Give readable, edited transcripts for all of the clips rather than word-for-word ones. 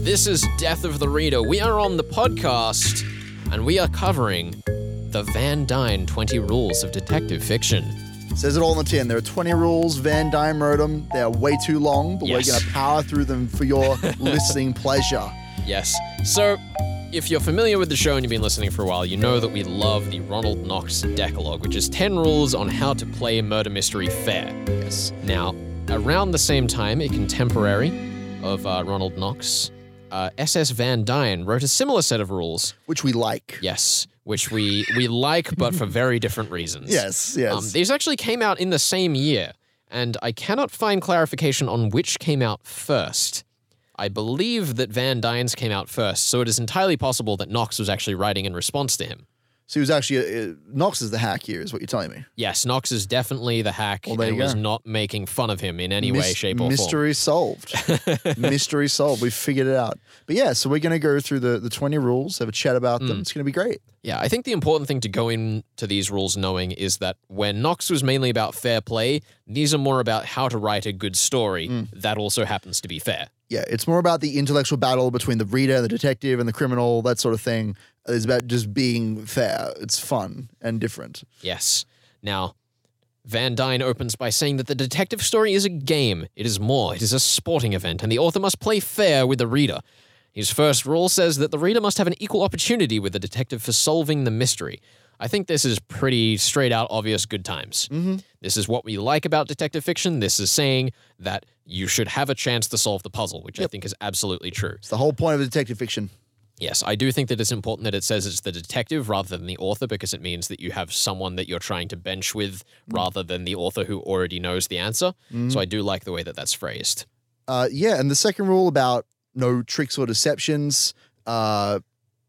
This is Death of the Reader. We are on the podcast, and we are covering the Van Dyne 20 Rules of Detective Fiction. Says it all on the tin. There are 20 rules. Van Dyne wrote them. They are way too long, but Yes. we're going to power through them for your listening pleasure. Yes. So, if you're familiar with the show and you've been listening for a while, you know that we love the Ronald Knox Decalogue, which is 10 rules on how to play a murder mystery fair. Yes. Now, around the same time, a contemporary of Ronald Knox, S.S. Van Dyne, wrote a similar set of rules. Which we like. Yes, which we like, but for very different reasons. Yes. These actually came out in the same year, and I cannot find clarification on which came out first. I believe that Van Dyne's came out first, so it is entirely possible that Knox was actually writing in response to him. So he was actually, Knox is the hack here, is what you're telling me. Yes, Knox is definitely the hack Well, there and you was go. not making fun of him in any way, shape, or Mystery solved. Mystery solved. We figured it out. But yeah, so we're going to go through the 20 rules, have a chat about them. It's going to be great. Yeah, I think the important thing to go into these rules knowing is that when Knox was mainly about fair play, these are more about how to write a good story that also happens to be fair. Yeah, it's more about the intellectual battle between the reader, the detective, and the criminal, that sort of thing. It's about just being fair. It's fun and different. Yes. Now, Van Dyne opens by saying that the detective story is a game. It is more. It is a sporting event, and the author must play fair with the reader. His first rule says that the reader must have an equal opportunity with the detective for solving the mystery. I think this is pretty straight out obvious good times. This is what we like about detective fiction. This is saying that you should have a chance to solve the puzzle, which I think is absolutely true. It's the whole point of detective fiction. Yes, I do think that it's important that it says it's the detective rather than the author because it means that you have someone that you're trying to bench with rather than the author who already knows the answer. So I do like the way that that's phrased. Yeah, and the second rule about no tricks or deceptions that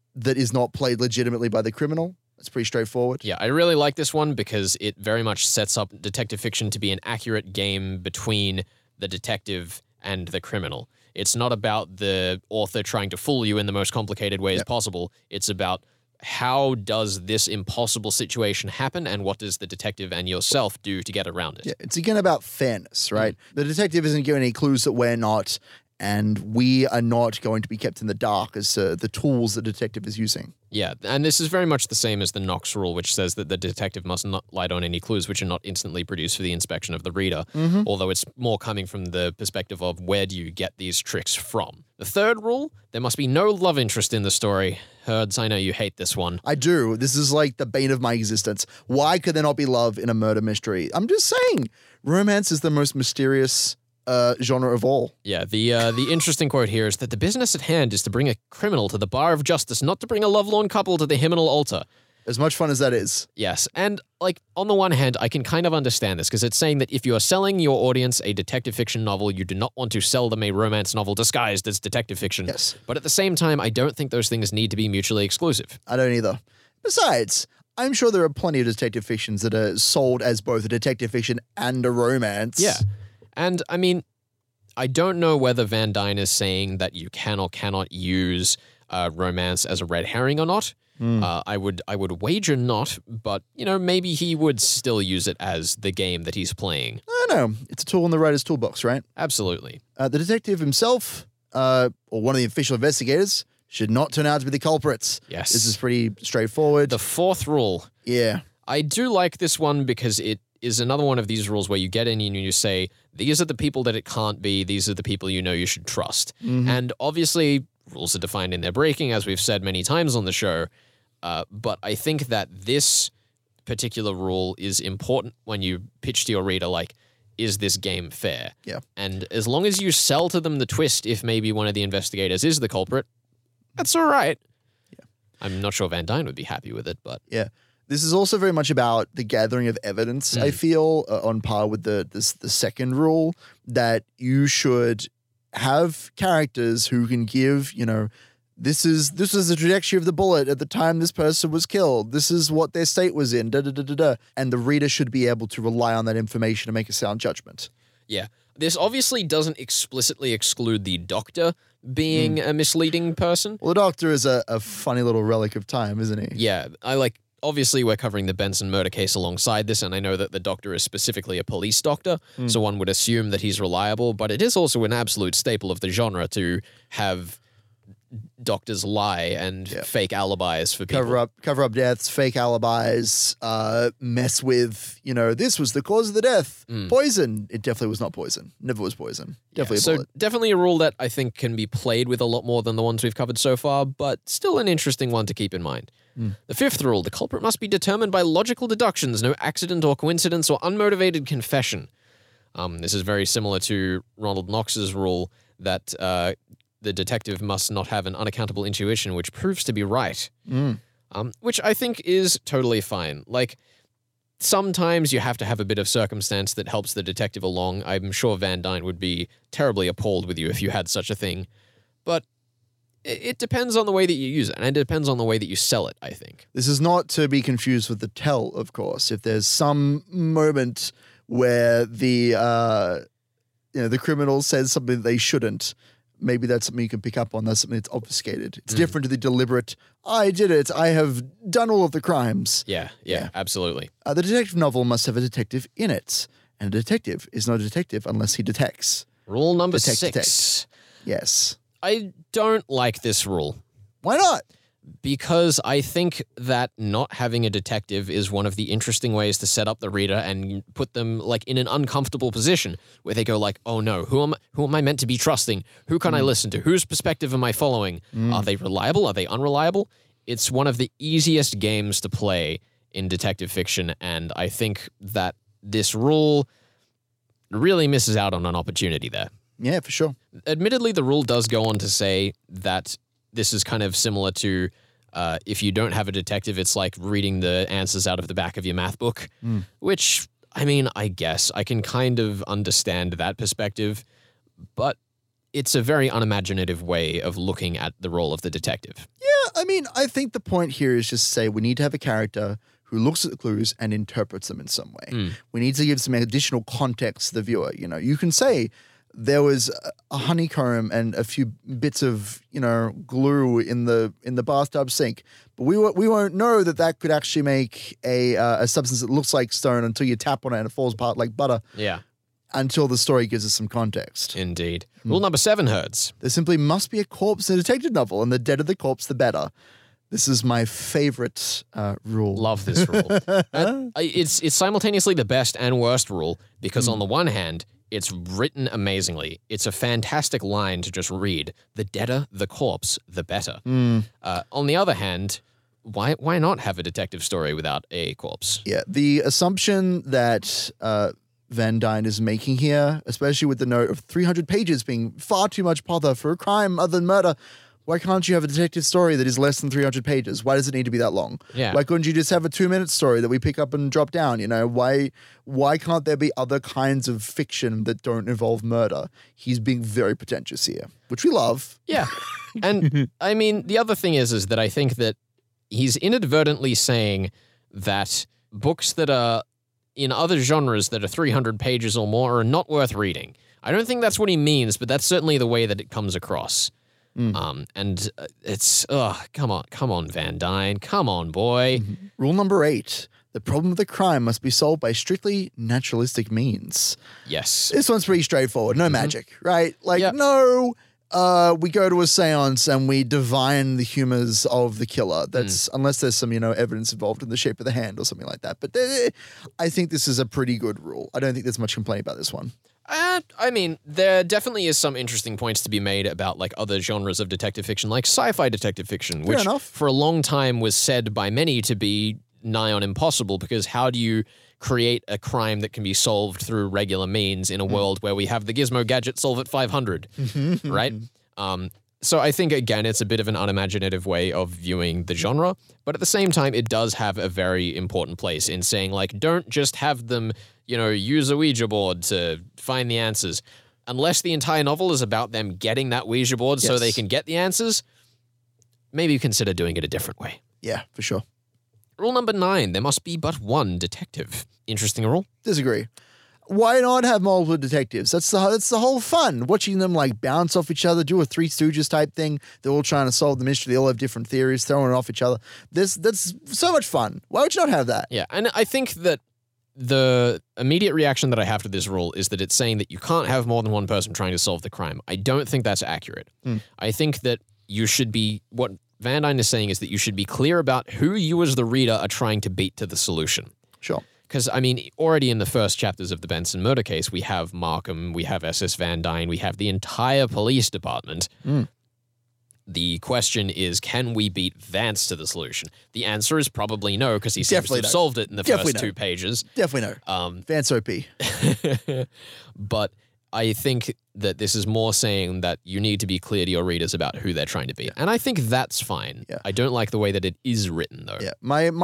is not played legitimately by the criminal. It's pretty straightforward. Yeah, I really like this one because it very much sets up detective fiction to be an accurate game between the detective and the criminal. It's not about the author trying to fool you in the most complicated ways possible. It's about how does this impossible situation happen and what does the detective and yourself do to get around it. Yeah, it's again about fairness, right? The detective isn't giving any clues that we're not, and we are not going to be kept in the dark as the tools the detective is using. Yeah, and this is very much the same as the Knox rule, which says that the detective must not light on any clues which are not instantly produced for the inspection of the reader, although it's more coming from the perspective of where do you get these tricks from. The third rule, there must be no love interest in the story. Herds, I know you hate this one. I do. This is like the bane of my existence. Why could there not be love in a murder mystery? I'm just saying, romance is the most mysterious genre of all. Yeah, the interesting quote here is that the business at hand is to bring a criminal to the bar of justice, not to bring a lovelorn couple to the hymnal altar. As much fun as that is. Yes, and like on the one hand, I can kind of understand this because it's saying that if you are selling your audience a detective fiction novel, you do not want to sell them a romance novel disguised as detective fiction. Yes. But at the same time, I don't think those things need to be mutually exclusive. I don't either. Besides, I'm sure there are plenty of detective fictions that are sold as both a detective fiction and a romance. Yeah. And I mean, I don't know whether Van Dyne is saying that you can or cannot use romance as a red herring or not. I would wager not, but you know, maybe he would still use it as the game that he's playing. I don't know. It's a tool in the writer's toolbox, right? Absolutely. The detective himself, or one of the official investigators, should not turn out to be the culprits. Yes. This is pretty straightforward. The fourth rule. Yeah. I do like this one because it is another one of these rules where you get in and you say, these are the people that it can't be, these are the people you know you should trust. And obviously, rules are defined in their breaking, as we've said many times on the show, but I think that this particular rule is important when you pitch to your reader, like, is this game fair? Yeah. And as long as you sell to them the twist if maybe one of the investigators is the culprit, that's all right. Yeah. I'm not sure Van Dyne would be happy with it, but... Yeah. This is also very much about the gathering of evidence, I feel, on par with the second rule, that you should have characters who can give, you know, this is the trajectory of the bullet at the time this person was killed. This is what their state was in, da-da-da-da-da. And the reader should be able to rely on that information to make a sound judgment. Yeah. This obviously doesn't explicitly exclude the doctor being a misleading person. Well, the doctor is a funny little relic of time, isn't he? Yeah, obviously we're covering the Benson murder case alongside this, and I know that the doctor is specifically a police doctor, so one would assume that he's reliable, but it is also an absolute staple of the genre to have doctors lie and fake alibis for people. Cover up deaths, fake alibis, mess with, this was the cause of the death. Poison. It definitely was not poison. Never was poison. Definitely a bullet. So definitely a rule that I think can be played with a lot more than the ones we've covered so far, but still an interesting one to keep in mind. The fifth rule, the culprit must be determined by logical deductions, no accident or coincidence or unmotivated confession. This is very similar to Ronald Knox's rule that the detective must not have an unaccountable intuition which proves to be right, which I think is totally fine. Like, sometimes you have to have a bit of circumstance that helps the detective along. I'm sure Van Dyne would be terribly appalled with you if you had such a thing. But it depends on the way that you use it, and it depends on the way that you sell it, I think. This is not to be confused with the tell, of course. If there's some moment where the criminal says something they shouldn't, maybe that's something you can pick up on. That's something that's obfuscated. It's different to the deliberate, I did it, I have done all of the crimes. Yeah, absolutely. The detective novel must have a detective in it, and a detective is not a detective unless he detects. Rule number 6. Yes. I don't like this rule. Why not? Because I think that not having a detective is one of the interesting ways to set up the reader and put them like in an uncomfortable position where they go like, oh no, who am I meant to be trusting? Who can I listen to? Whose perspective am I following? Are they reliable? Are they unreliable? It's one of the easiest games to play in detective fiction, and I think that this rule really misses out on an opportunity there. Yeah, for sure. Admittedly, the rule does go on to say that this is kind of similar to if you don't have a detective, it's like reading the answers out of the back of your math book, which, I mean, I guess I can kind of understand that perspective, but it's a very unimaginative way of looking at the role of the detective. Yeah, I mean, I think the point here is just to say we need to have a character who looks at the clues and interprets them in some way. We need to give some additional context to the viewer. You can say, there was a honeycomb and a few bits of, glue in the bathtub sink, but we won't know that could actually make a substance that looks like stone until you tap on it and it falls apart like butter. Yeah. Until the story gives us some context. Indeed. Rule number 7, Herds. There simply must be a corpse in a detective novel, and the deader the corpse, the better. This is my favorite rule. Love this rule. It's simultaneously the best and worst rule because on the one hand, it's written amazingly. It's a fantastic line to just read. The deader the corpse, the better. On the other hand, why not have a detective story without a corpse? Yeah, the assumption that Van Dyne is making here, especially with the note of 300 pages being far too much bother for a crime other than murder. Why can't you have a detective story that is less than 300 pages? Why does it need to be that long? Yeah. Why couldn't you just have a 2-minute story that we pick up and drop down? Why can't there be other kinds of fiction that don't involve murder? He's being very pretentious here, which we love. Yeah. And I mean, the other thing is that I think that he's inadvertently saying that books that are in other genres that are 300 pages or more are not worth reading. I don't think that's what he means, but that's certainly the way that it comes across. And it's, come on, Van Dyne. Come on, boy. Rule number 8. The problem of the crime must be solved by strictly naturalistic means. Yes. This one's pretty straightforward. No magic, right? Like, no, we go to a seance and we divine the humors of the killer. That's unless there's some, evidence involved in the shape of the hand or something like that. But I think this is a pretty good rule. I don't think there's much complaint about this one. I mean, there definitely is some interesting points to be made about like other genres of detective fiction, like sci-fi detective fiction, which for a long time was said by many to be nigh on impossible because how do you create a crime that can be solved through regular means in a world where we have the gizmo gadget solve at 500, right? So I think, again, it's a bit of an unimaginative way of viewing the genre, but at the same time, it does have a very important place in saying, like, don't just have them, use a Ouija board to find the answers. Unless the entire novel is about them getting that Ouija board so they can get the answers, maybe consider doing it a different way. Yeah, for sure. Rule number 9, there must be but one detective. Interesting rule? Disagree. Why not have multiple detectives? That's the whole fun. Watching them like bounce off each other, do a Three Stooges type thing. They're all trying to solve the mystery. They all have different theories, throwing it off each other. That's so much fun. Why would you not have that? Yeah, and I think that the immediate reaction that I have to this rule is that it's saying that you can't have more than one person trying to solve the crime. I don't think that's accurate. I think that what Van Dyne is saying is that you should be clear about who you as the reader are trying to beat to the solution. Sure. Because, I mean, already in the first chapters of the Benson murder case, we have Markham, we have SS Van Dyne, we have the entire police department. The question is, can we beat Vance to the solution? The answer is probably no, because he seems to have solved it in the first 2 pages. Definitely no. Vance OP. But I think that this is more saying that you need to be clear to your readers about who they're trying to beat. And I think that's fine. Yeah. I don't like the way that it is written, though. Yeah.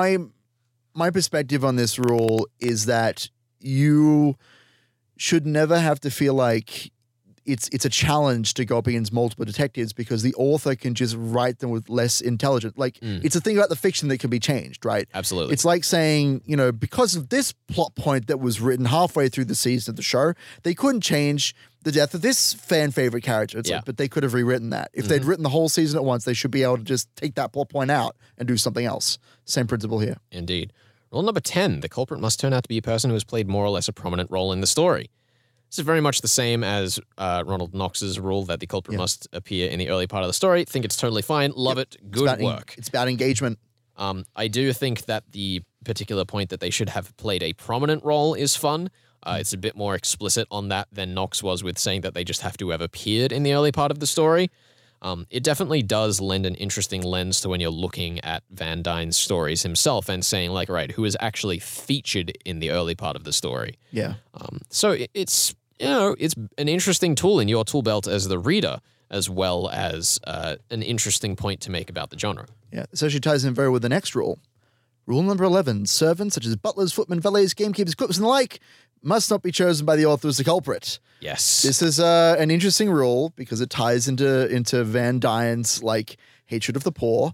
My perspective on this rule is that you should never have to feel like it's a challenge to go up against multiple detectives because the author can just write them with less intelligence. Like, it's a thing about the fiction that can be changed, right? Absolutely. It's like saying, because of this plot point that was written halfway through the season of the show, they couldn't change the death of this fan favorite character. It's like, but they could have rewritten that. If they'd written the whole season at once, they should be able to just take that plot point out and do something else. Same principle here. Indeed. Rule number 10, the culprit must turn out to be a person who has played more or less a prominent role in the story. This is very much the same as Ronald Knox's rule that the culprit must appear in the early part of the story. Think it's totally fine. Love it. Good work. It's about engagement. I do think that the particular point that they should have played a prominent role is fun. It's a bit more explicit on that than Knox was with saying that they just have to have appeared in the early part of the story. It definitely does lend an interesting lens to when you're looking at Van Dyne's stories himself and saying, like, right, who is actually featured in the early part of the story. Yeah. So it's an interesting tool in your tool belt as the reader, as well as an interesting point to make about the genre. Yeah. This actually ties in very well with the next rule. Rule number 11, servants such as butlers, footmen, valets, gamekeepers, cooks, and the like must not be chosen by the author as the culprit. Yes. This is an interesting rule because it ties into Van Dyne's, hatred of the poor.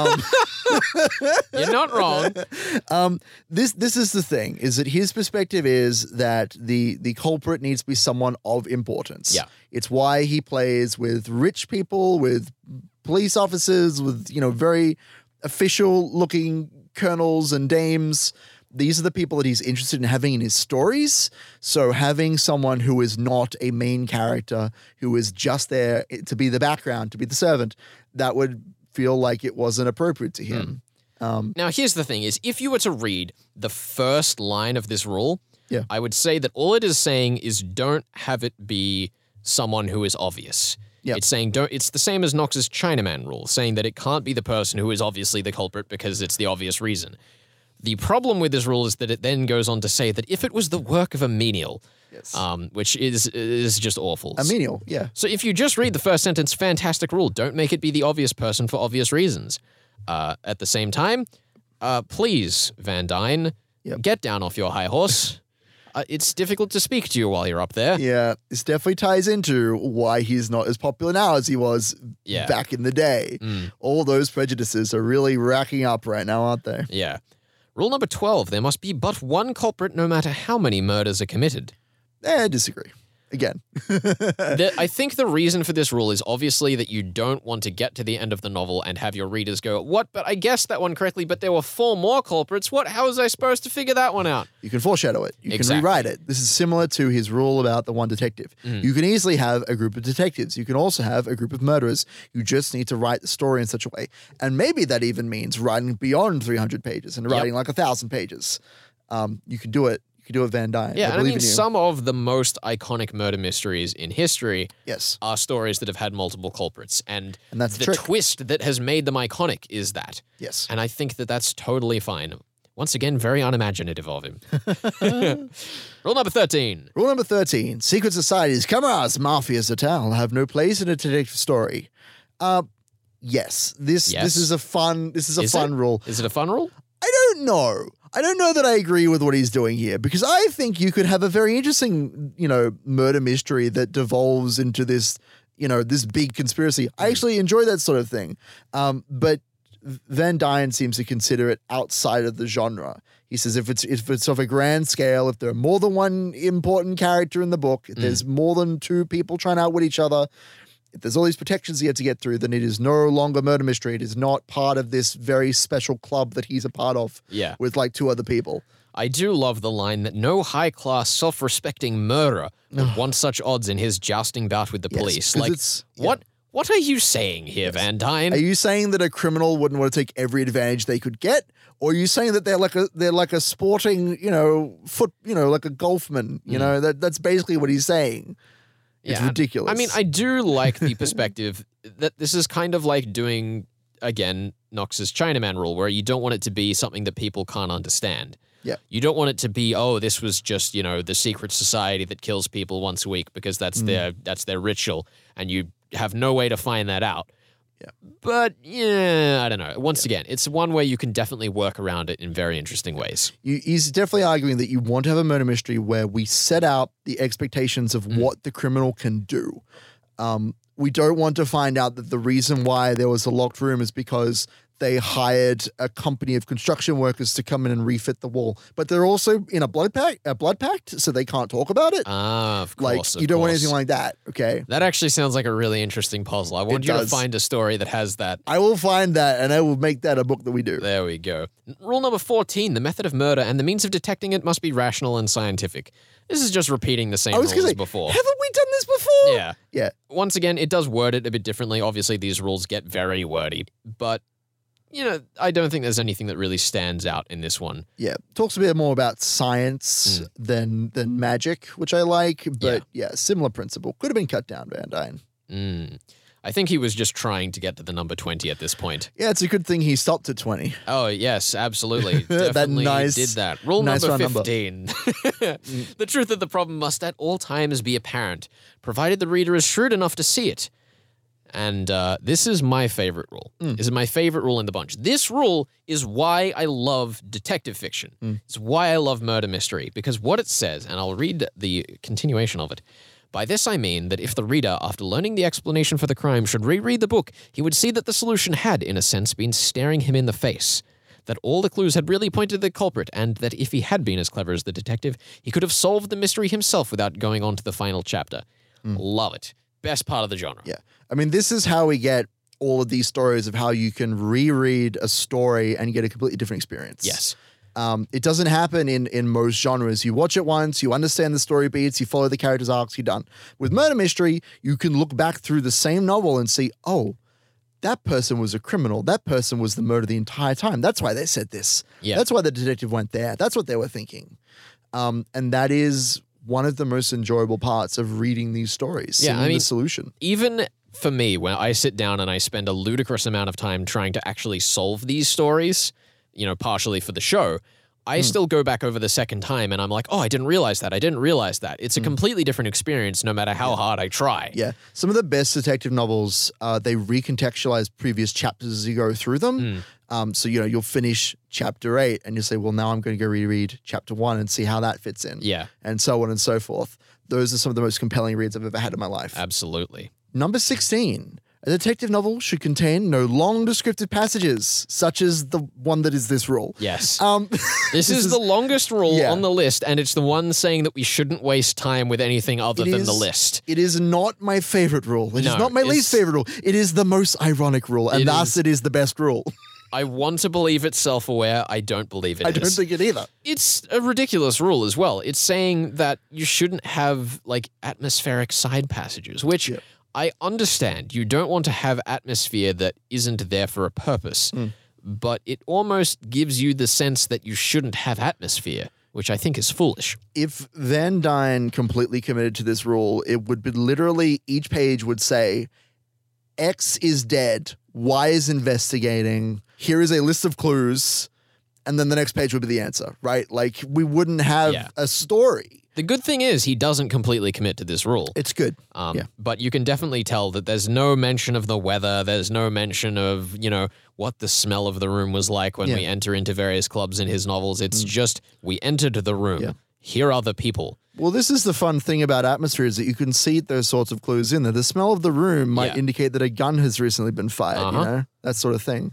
You're not wrong. This is the thing, is that his perspective is that the culprit needs to be someone of importance. Yeah. It's why he plays with rich people, with police officers, with, very official-looking colonels and dames. These are the people that he's interested in having in his stories. So having someone who is not a main character, who is just there to be the background, to be the servant, that would feel like it wasn't appropriate to him. Now, here's the thing, is if you were to read the first line of this rule, Yeah. I would say that all it is saying is don't have it be someone who is obvious. Yep. It's saying it's the same as Knox's Chinaman rule, saying that it can't be the person who is obviously the culprit because it's the obvious reason. The problem with this rule is that it then goes on to say that if it was the work of a menial, Yes. which is just awful. A menial, yeah. So if you just read the first sentence, fantastic rule. Don't make it be the obvious person for obvious reasons. At the same time, please, Van Dyne, get down off your high horse. It's difficult to speak to you while you're up there. Yeah, this definitely ties into why he's not as popular now as he was back in the day. All those prejudices are really racking up right now, aren't they? Yeah. Rule number 12, there must be but one culprit no matter how many murders are committed. I disagree. Again. I think the reason for this rule is obviously that you don't want to get to the end of the novel and have your readers go, what, but I guessed that one correctly, but there were 4 more culprits. How was I supposed to figure that one out? You can foreshadow it. You Exactly. can rewrite it. This is similar to his rule about the one detective. You can easily have a group of detectives. You can also have a group of murderers. You just need to write the story in such a way. And maybe that even means writing beyond 300 pages and writing 1,000 pages. You can do it. Do a Van Dyne. Yeah, and I mean, in you. some of the most iconic murder mysteries in history are stories that have had multiple culprits. And that's the trick. twist that has made them iconic is that. Yes. And I think that that's totally fine. Once again, very unimaginative of him. Rule number 13. Rule number 13. Secret societies, cameras, mafias, et al. Have no place in a detective story. Yes. This is a fun rule. Is it a fun rule? I don't know. I don't know that I agree with what he's doing here because I think you could have a very interesting, murder mystery that devolves into this, this big conspiracy. I actually enjoy that sort of thing. But Van Dyne seems to consider it outside of the genre. He says if it's of a grand scale, if there are more than one important character in the book, if there's more than 2 people trying to outwit each other, if there's all these protections he had to get through, then it is no longer murder mystery. It is not part of this very special club that he's a part of with 2 other people. I do love the line that no high-class, self-respecting murderer would want such odds in his jousting bout with the police. What are you saying here, Van Dyne? Are you saying that a criminal wouldn't want to take every advantage they could get? Or are you saying that they're like a sporting, like a golfman? That's basically what he's saying. It's ridiculous. I mean, I do like the perspective that this is kind of like doing, again, Knox's Chinaman rule, where you don't want it to be something that people can't understand. Yeah. You don't want it to be, this was just, the secret society that kills people once a week because that's their ritual, and you have no way to find that out. Yeah. But, I don't know. Once again, it's one way you can definitely work around it in very interesting ways. He's definitely arguing that you want to have a murder mystery where we set out the expectations of what the criminal can do. We don't want to find out that the reason why there was a locked room is because they hired a company of construction workers to come in and refit the wall. But they're also in a blood pact, so they can't talk about it. Ah, of course. You don't want anything like that, okay? That actually sounds like a really interesting puzzle. I want you to find a story that has that. I will find that, and I will make that a book that we do. There we go. Rule number 14, the method of murder and the means of detecting it must be rational and scientific. This is just repeating the same rules as before. Haven't we done this before? Yeah. Yeah. Once again, it does word it a bit differently. Obviously, these rules get very wordy, but I don't think there's anything that really stands out in this one. Yeah, talks a bit more about science than magic, which I like, but similar principle. Could have been cut down, Van Dyne. I think he was just trying to get to the number 20 at this point. Yeah, it's a good thing he stopped at 20. Oh, yes, absolutely. Definitely did that. Rule number 15. The truth of the problem must at all times be apparent, provided the reader is shrewd enough to see it. And this is my favorite rule. This is my favorite rule in the bunch. This rule is why I love detective fiction. It's why I love murder mystery. Because what it says, and I'll read the continuation of it. By this I mean that if the reader, after learning the explanation for the crime, should reread the book, he would see that the solution had, in a sense, been staring him in the face. That all the clues had really pointed to the culprit, and that if he had been as clever as the detective, he could have solved the mystery himself without going on to the final chapter. Love it. Best part of the genre. Yeah. I mean, this is how we get all of these stories of how you can reread a story and get a completely different experience. Yes. It doesn't happen in most genres. You watch it once, you understand the story beats, you follow the characters' arcs, you're done. With murder mystery, you can look back through the same novel and see, oh, that person was a criminal. That person was the murderer the entire time. That's why they said this. Yeah. That's why the detective went there. That's what they were thinking. And that is one of the most enjoyable parts of reading these stories. Seeing the solution. Even for me, when I sit down and I spend a ludicrous amount of time trying to actually solve these stories, partially for the show, I still go back over the second time and I'm like, oh, I didn't realize that. It's a completely different experience no matter how hard I try. Yeah. Some of the best detective novels, they recontextualize previous chapters as you go through them. So, you'll finish chapter 8 and you'll say, well, now I'm going to go reread chapter 1 and see how that fits in. Yeah. And so on and so forth. Those are some of the most compelling reads I've ever had in my life. Absolutely. Number 16. A detective novel should contain no long descriptive passages, such as the one that is this rule. Yes. This is the longest rule on the list, and it's the one saying that we shouldn't waste time with anything other than the list. It is not my favorite rule. It is not my least favorite rule. It is the most ironic rule, and thus it is the best rule. I want to believe it's self-aware. I don't believe it is. I don't think it either. It's a ridiculous rule as well. It's saying that you shouldn't have, atmospheric side passages, which... Yeah. I understand you don't want to have atmosphere that isn't there for a purpose, but it almost gives you the sense that you shouldn't have atmosphere, which I think is foolish. If Van Dyne completely committed to this rule, it would be literally each page would say, X is dead, Y is investigating, here is a list of clues, and then the next page would be the answer, right? We wouldn't have a story. The good thing is he doesn't completely commit to this rule. It's good. But you can definitely tell that there's no mention of the weather. There's no mention of, what the smell of the room was like when we enter into various clubs in his novels. It's just, we entered the room. Yeah. Here are the people. Well, this is the fun thing about atmosphere is that you can see those sorts of clues in there. The smell of the room might indicate that a gun has recently been fired, that sort of thing.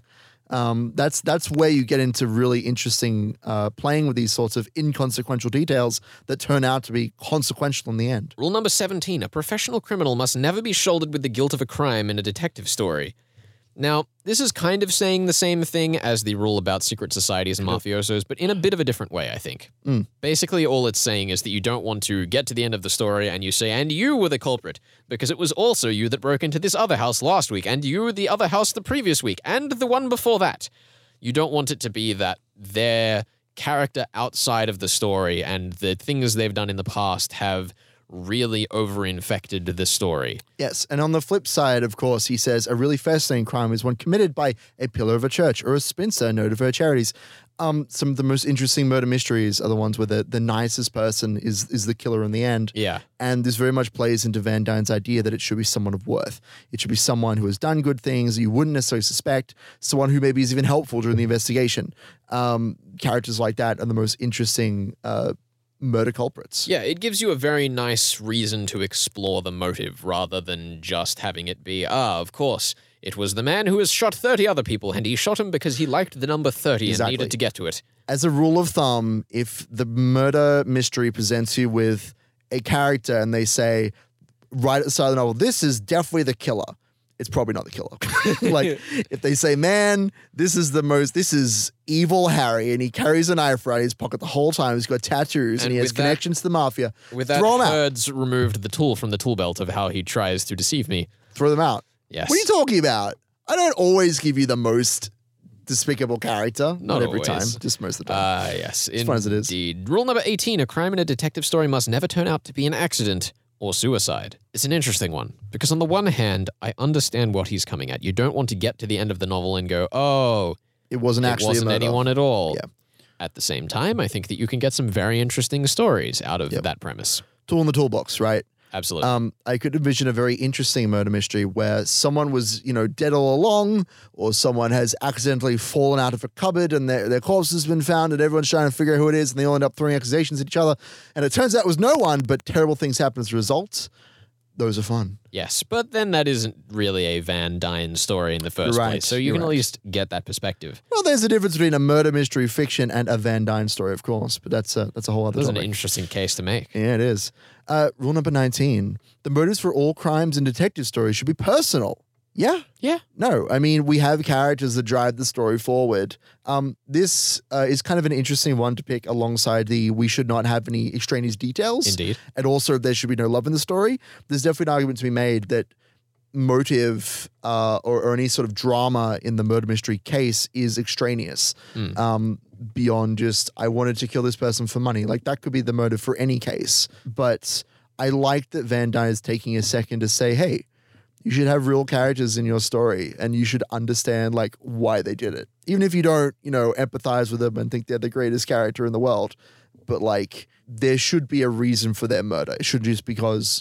That's where you get into really interesting playing with these sorts of inconsequential details that turn out to be consequential in the end. Rule number 17, a professional criminal must never be shouldered with the guilt of a crime in a detective story. Now, this is kind of saying the same thing as the rule about secret societies and mafiosos, but in a bit of a different way, I think. Basically, all it's saying is that you don't want to get to the end of the story and you say, and you were the culprit, because it was also you that broke into this other house last week, and you the other house the previous week, and the one before that. You don't want it to be that their character outside of the story and the things they've done in the past have really over-infected the story. Yes, and on the flip side, of course, he says a really fascinating crime is one committed by a pillar of a church or a spinster noted for her charities. Some of the most interesting murder mysteries are the ones where the nicest person is the killer in the end. Yeah. And this very much plays into Van Dyne's idea that it should be someone of worth. It should be someone who has done good things you wouldn't necessarily suspect, someone who maybe is even helpful during the investigation. Characters like that are the most interesting murder culprits. Yeah, it gives you a very nice reason to explore the motive rather than just having it be, of course, it was the man who has shot 30 other people and he shot him because he liked the number 30 and needed to get to it. As a rule of thumb, if the murder mystery presents you with a character and they say, right at the start of the novel, this is definitely the killer, it's probably not the killer. Like, if they say, man, this is evil Harry, and he carries a knife around his pocket the whole time, he's got tattoos, and he has connections to the mafia, with that, throw him out. Herd's removed the tool from the tool belt of how he tries to deceive me. Throw them out. Yes. What are you talking about? I don't always give you the most despicable character. Not every time, just most of the time. Yes. As fun as it is. Indeed. Rule number 18, a crime in a detective story must never turn out to be an accident or suicide. It's an interesting one, because on the one hand, I understand what he's coming at. You don't want to get to the end of the novel and go, oh, it wasn't actually anyone at all. Yeah. At the same time, I think that you can get some very interesting stories out of that premise. Tool in the toolbox, right? Absolutely. I could envision a very interesting murder mystery where someone was, dead all along, or someone has accidentally fallen out of a cupboard and their corpse has been found and everyone's trying to figure out who it is and they all end up throwing accusations at each other. And it turns out it was no one, but terrible things happen as a result. Those are fun. Yes, but then that isn't really a Van Dyne story in the first place, so you can at least get that perspective. Well, there's a difference between a murder mystery fiction and a Van Dyne story, of course, but that's a whole other topic. That's an interesting case to make. Yeah, it is. Rule number 19, the motives for all crimes in detective stories should be personal. Yeah? Yeah. No, I mean, we have characters that drive the story forward. This is kind of an interesting one to pick alongside the we should not have any extraneous details. Indeed. And also there should be no love in the story. There's definitely an argument to be made that motive or any sort of drama in the murder mystery case is extraneous. Beyond just, I wanted to kill this person for money. Like, that could be the motive for any case. But I like that Van Dyne is taking a second to say, hey, you should have real characters in your story and you should understand like why they did it. Even if you don't, empathize with them and think they're the greatest character in the world. But like, there should be a reason for their murder. It should just be because,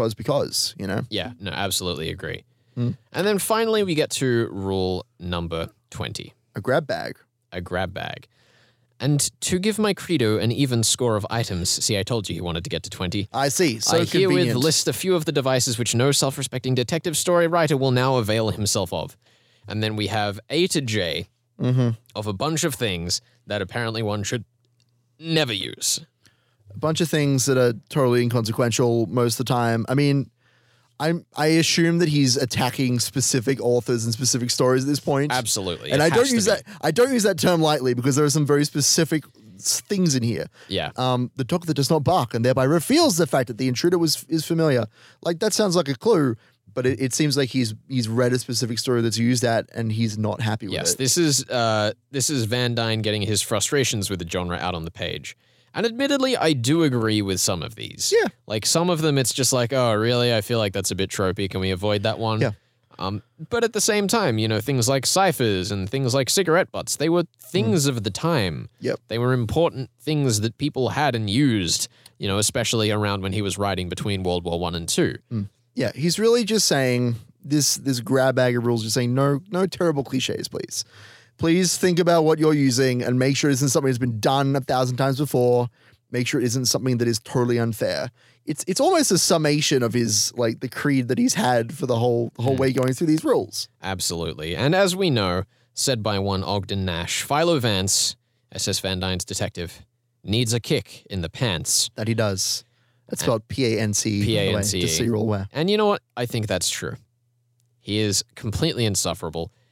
Yeah, no, absolutely agree. And then finally we get to rule number 20. A grab bag. A grab bag. And to give my credo an even score of items, see, I told you he wanted to get to 20. I see. So I herewith convenient. list a few of the devices which no self-respecting detective story writer will now avail himself of. And then we have A to J of a bunch of things that apparently one should never use. A bunch of things that are totally inconsequential most of the time. I mean, I assume that he's attacking specific authors and specific stories at this point. Absolutely. And I don't use that term lightly because there are some very specific things in here. Yeah. The dog that does not bark and thereby reveals the fact that the intruder is familiar. Like, that sounds like a clue, but it seems like he's read a specific story that's used that and he's not happy with it. Yes, this is Van Dyne getting his frustrations with the genre out on the page. And admittedly, I do agree with some of these. Yeah. Like, some of them, it's just like, oh, really? I feel like that's a bit tropey. Can we avoid that one? Yeah. But at the same time, things like ciphers and things like cigarette butts, they were things of the time. Yep. They were important things that people had and used, especially around when he was writing between World War I and II. Yeah, he's really just saying, this grab bag of rules, just saying, no terrible cliches, please. Please think about what you're using and make sure it isn't something that's been done 1,000 times before. Make sure it isn't something that is totally unfair. It's almost a summation of his, like, the creed that he's had for the whole way going through these rules. Absolutely. And as we know, said by one Ogden Nash, Philo Vance, SS Van Dyne's detective, needs a kick in the pants. That he does. That's spelled P-A-N-C. P-A-N-C. Just so you're all aware. And you know what? I think that's true. He is completely insufferable.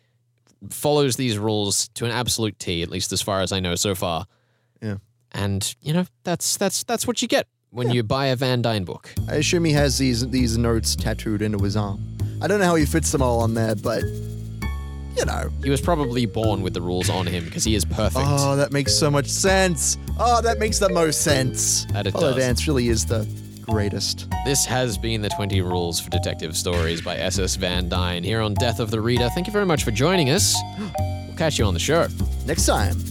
follows these rules to an absolute T, at least as far as I know so far. Yeah. And, that's what you get when you buy a Van Dyne book. I assume he has these notes tattooed into his arm. I don't know how he fits them all on there, but, He was probably born with the rules on him because he is perfect. Oh, that makes so much sense. Oh, that makes the most sense. That it Follow does. Vance really is the greatest. This has been the 20 Rules for Detective Stories by S.S. Van Dyne here on Death of the Reader. Thank you very much for joining us. We'll catch you on the show. Next time.